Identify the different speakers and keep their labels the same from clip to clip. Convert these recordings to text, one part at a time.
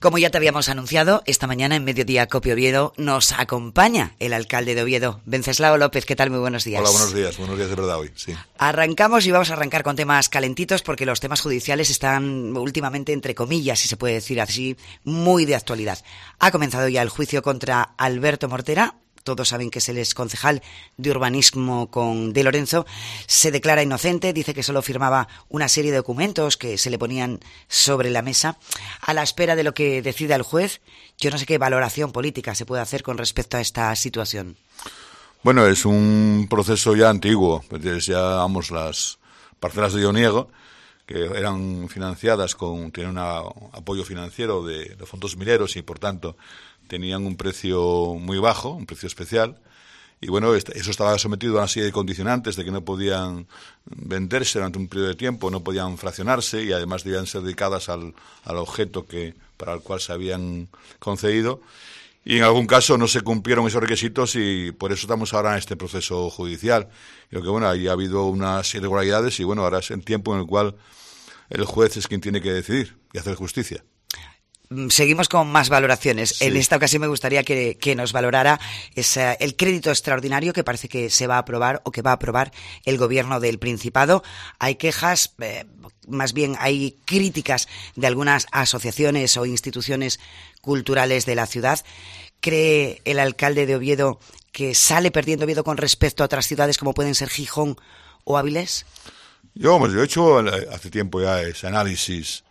Speaker 1: Como ya te habíamos anunciado, esta mañana en Mediodía Cope Oviedo nos acompaña el alcalde de Oviedo, Venceslao López. ¿Qué tal? Muy buenos días.
Speaker 2: Hola, buenos días de verdad hoy, sí.
Speaker 1: Arrancamos y vamos a arrancar con temas calentitos porque los temas judiciales están últimamente, entre comillas, si se puede decir así, muy de actualidad. Ha comenzado ya el juicio contra Alberto Mortera. Todos saben que es el exconcejal de urbanismo de Lorenzo. Se declara inocente, dice que solo firmaba una serie de documentos que se le ponían sobre la mesa. A la espera de lo que decida el juez, yo no sé qué valoración política se puede hacer con respecto a esta situación.
Speaker 2: Bueno, es un proceso ya antiguo, pues ya vamos, las parcelas de Ioniego, que eran financiadas tienen un apoyo financiero de fondos mineros y por tanto tenían un precio muy bajo, un precio especial, y bueno, eso estaba sometido a una serie de condicionantes de que no podían venderse durante un periodo de tiempo, no podían fraccionarse y además debían ser dedicadas al objeto para el cual se habían concedido, y en algún caso no se cumplieron esos requisitos y por eso estamos ahora en este proceso judicial. Creo que bueno, ahí ha habido unas irregularidades y bueno, ahora es el tiempo en el cual el juez es quien tiene que decidir y hacer justicia.
Speaker 1: Seguimos con más valoraciones.
Speaker 2: Sí.
Speaker 1: En esta ocasión me gustaría que nos valorara el crédito extraordinario que parece que se va a aprobar o que va a aprobar el gobierno del Principado. Hay quejas, más bien hay críticas de algunas asociaciones o instituciones culturales de la ciudad. ¿Cree el alcalde de Oviedo que sale perdiendo Oviedo con respecto a otras ciudades como pueden ser Gijón o Avilés?
Speaker 2: Yo he hecho hace tiempo ya ese análisis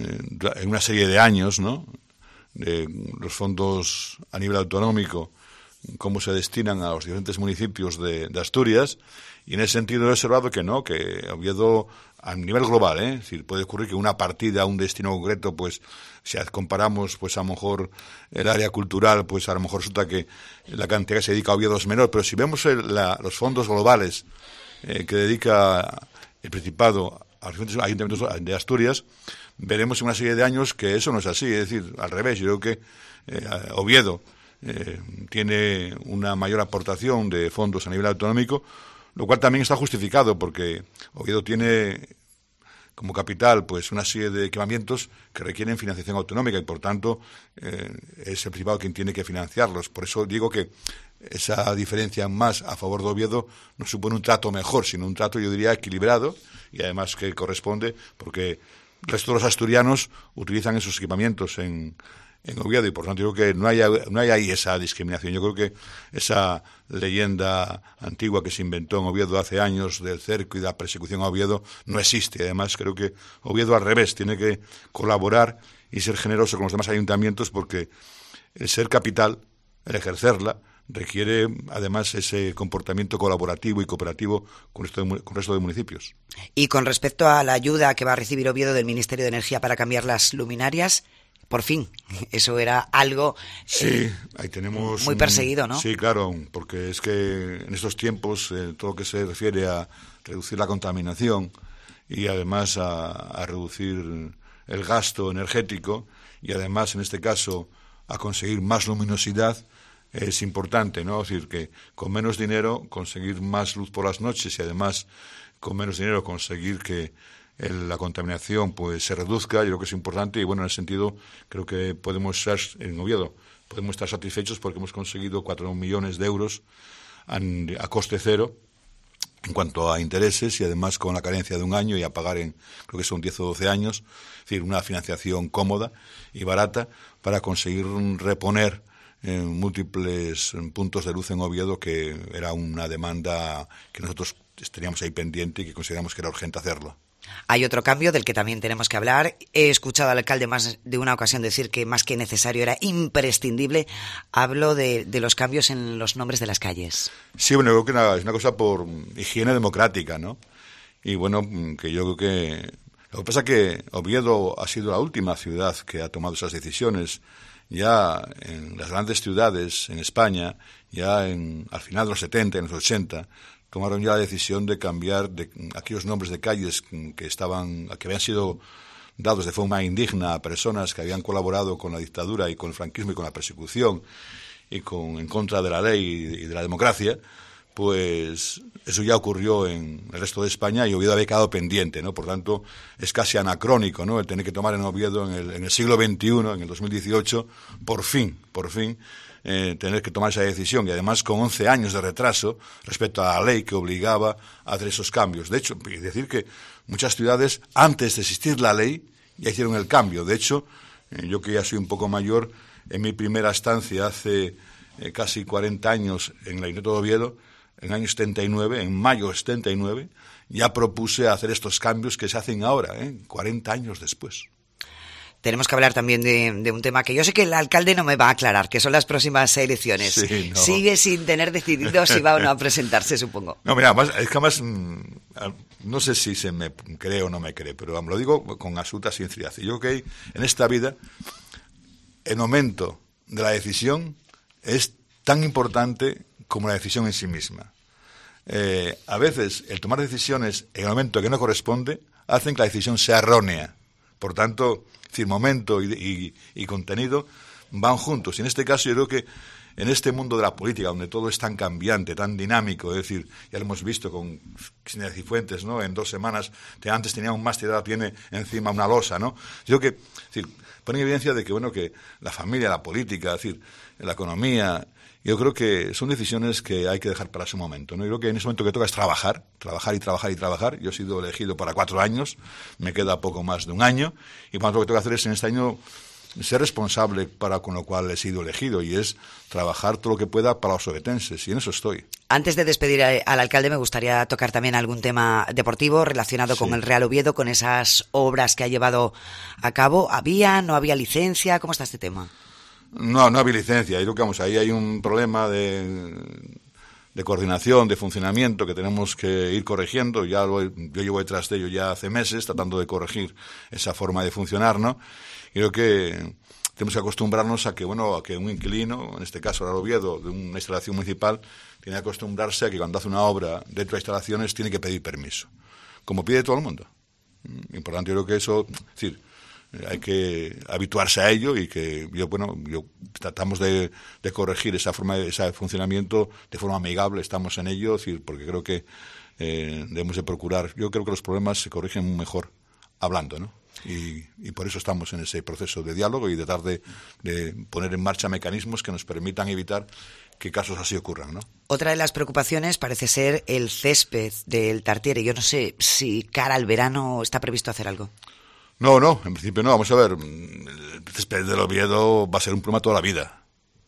Speaker 2: en una serie de años, ¿no?, de los fondos a nivel autonómico, cómo se destinan a los diferentes municipios de Asturias, y en ese sentido he observado que no, que Oviedo a nivel global, es decir, puede ocurrir que una partida, un destino concreto, pues si comparamos, pues a lo mejor el área cultural, pues a lo mejor resulta que la cantidad que se dedica a Oviedo es menor, pero si vemos los fondos globales que dedica el Principado a los diferentes ayuntamientos de Asturias, veremos en una serie de años que eso no es así, es decir, al revés. Yo creo que Oviedo tiene una mayor aportación de fondos a nivel autonómico, lo cual también está justificado porque Oviedo tiene como capital pues una serie de equipamientos que requieren financiación autonómica y por tanto es el Principado quien tiene que financiarlos. Por eso digo que esa diferencia más a favor de Oviedo no supone un trato mejor, sino un trato, yo diría, equilibrado y además que corresponde porque el resto de los asturianos utilizan esos equipamientos en Oviedo y por tanto yo creo que no hay ahí esa discriminación. Yo creo que esa leyenda antigua que se inventó en Oviedo hace años del cerco y de la persecución a Oviedo no existe. Además creo que Oviedo al revés tiene que colaborar y ser generoso con los demás ayuntamientos porque el ser capital, el ejercerla, requiere además ese comportamiento colaborativo y cooperativo con el resto de municipios.
Speaker 1: Y con respecto a la ayuda que va a recibir Oviedo del Ministerio de Energía para cambiar las luminarias, por fin, eso era algo
Speaker 2: sí, ahí tenemos
Speaker 1: muy perseguido, ¿no?
Speaker 2: Sí, claro, porque es que en estos tiempos todo lo que se refiere a reducir la contaminación y además a reducir el gasto energético y además en este caso a conseguir más luminosidad es importante, ¿no? Es decir, que con menos dinero conseguir más luz por las noches y además con menos dinero conseguir que la contaminación pues se reduzca, yo creo que es importante y bueno, en ese sentido creo que podemos estar en Oviedo, podemos estar satisfechos porque hemos conseguido 4 millones de euros a coste cero en cuanto a intereses y además con la carencia de un año y a pagar en, creo que son 10 o 12 años, es decir, una financiación cómoda y barata para conseguir reponer en múltiples puntos de luz en Oviedo, que era una demanda que nosotros teníamos ahí pendiente y que consideramos que era urgente hacerlo.
Speaker 1: Hay otro cambio del que también tenemos que hablar. He escuchado al alcalde más de una ocasión decir que más que necesario era imprescindible. Hablo de los cambios en los nombres de las calles.
Speaker 2: Sí, bueno, creo que es una cosa por higiene democrática, ¿no? Y bueno, que yo creo que... Lo que pasa es que Oviedo ha sido la última ciudad que ha tomado esas decisiones. Ya en las grandes ciudades en España, ya al final de los 70, en los 80, tomaron ya la decisión de cambiar de aquellos nombres de calles que habían sido dados de forma indigna a personas que habían colaborado con la dictadura y con el franquismo y con la persecución y en contra de la ley y de la democracia, pues eso ya ocurrió en el resto de España y Oviedo había quedado pendiente, ¿no? Por tanto, es casi anacrónico, ¿no? El tener que tomar en Oviedo en el siglo XXI, en el 2018, por fin, tener que tomar esa decisión, y además con 11 años de retraso respecto a la ley que obligaba a hacer esos cambios. De hecho, es decir que muchas ciudades, antes de existir la ley, ya hicieron el cambio. De hecho, yo que ya soy un poco mayor, en mi primera estancia hace casi 40 años en el Ayuntamiento de Oviedo, en el año 79, en mayo de 79, ya propuse hacer estos cambios que se hacen ahora, 40 años después.
Speaker 1: Tenemos que hablar también de un tema que yo sé que el alcalde no me va a aclarar, que son las próximas elecciones.
Speaker 2: Sí, no.
Speaker 1: Sigue sin tener decidido si va o no a presentarse, supongo.
Speaker 2: No, mira, es que además, no sé si se me cree o no me cree, pero lo digo con absoluta sinceridad. Yo creo que en esta vida, el momento de la decisión es tan importante como la decisión en sí misma. A veces, el tomar decisiones en el momento que no corresponde hacen que la decisión sea errónea. Por tanto, momento y contenido van juntos. Y en este caso yo creo que en este mundo de la política, donde todo es tan cambiante, tan dinámico, es decir, ya lo hemos visto con Cristina Cifuentes, ¿no? En 2 semanas, antes tenía un máster, ahora tiene encima una losa, ¿no? Yo creo que, es decir, pone en evidencia de que, bueno, que la familia, la política, es decir, la economía, yo creo que son decisiones que hay que dejar para su momento, ¿no? Yo creo que en ese momento que toca es trabajar. Yo he sido elegido para 4 años, me queda poco más de un año, y por lo que tengo que hacer es en este año ser responsable con lo cual he sido elegido, y es trabajar todo lo que pueda para los ovetenses, y en eso estoy.
Speaker 1: Antes de despedir al alcalde, me gustaría tocar también algún tema deportivo relacionado con el Real Oviedo, con esas obras que ha llevado a cabo. ¿No había licencia? ¿Cómo está este tema?
Speaker 2: No había licencia. Yo creo que, vamos, ahí hay un problema de coordinación, de funcionamiento que tenemos que ir corrigiendo. Yo llevo detrás de ello ya hace meses, tratando de corregir esa forma de funcionar, ¿no? Y creo que tenemos que acostumbrarnos a que, bueno, a que un inquilino, en este caso el Oviedo, de una instalación municipal, tiene que acostumbrarse a que cuando hace una obra dentro de instalaciones tiene que pedir permiso, como pide todo el mundo. Y por tanto, yo creo que eso, es decir, hay que habituarse a ello, y que yo tratamos de corregir esa forma, ese funcionamiento de forma amigable. Estamos en ello, es decir, porque creo que debemos de procurar. Yo creo que los problemas se corrigen mejor hablando, ¿no? Y por eso estamos en ese proceso de diálogo y de tratar de poner en marcha mecanismos que nos permitan evitar que casos así ocurran, ¿no?
Speaker 1: Otra de las preocupaciones parece ser el césped del Tartiere. Yo no sé si cara al verano está previsto hacer algo.
Speaker 2: No, en principio no. Vamos a ver, el césped del Oviedo va a ser un problema toda la vida,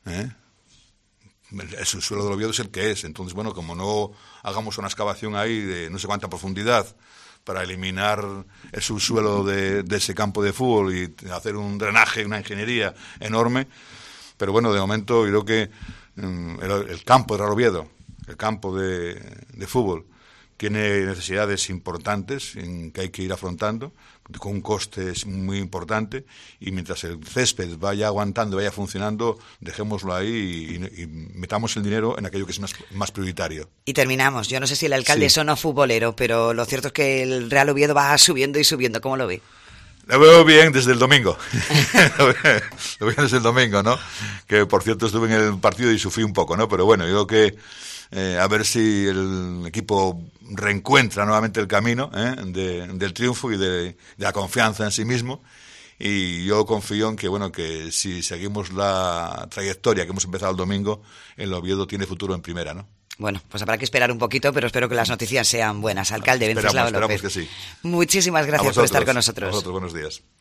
Speaker 2: El subsuelo del Oviedo es el que es. Entonces, bueno, como no hagamos una excavación ahí de no sé cuánta profundidad para eliminar el subsuelo de ese campo de fútbol y hacer un drenaje, una ingeniería enorme, pero bueno, de momento yo creo que el campo de Real Oviedo, el campo de fútbol, tiene necesidades importantes en que hay que ir afrontando, con un coste muy importante, y mientras el césped vaya aguantando, vaya funcionando, dejémoslo ahí y metamos el dinero en aquello que es más prioritario.
Speaker 1: Y terminamos. Yo no sé si el alcalde es o no futbolero, pero lo cierto es que el Real Oviedo va subiendo y subiendo. ¿Cómo lo ve?
Speaker 2: Lo veo bien desde el domingo. Lo veo desde el domingo, ¿no? Que, por cierto, estuve en el partido y sufrí un poco, ¿no? Pero bueno, yo creo que a ver si el equipo reencuentra nuevamente el camino del triunfo y de la confianza en sí mismo, y yo confío en que, bueno, que si seguimos la trayectoria que hemos empezado el domingo, el Oviedo tiene futuro en primera, ¿no?
Speaker 1: Bueno, pues habrá que esperar un poquito, pero espero que las noticias sean buenas. Alcalde Venceslao López.
Speaker 2: Esperamos que sí.
Speaker 1: Muchísimas gracias por estar con nosotros.
Speaker 2: A vosotros, buenos días.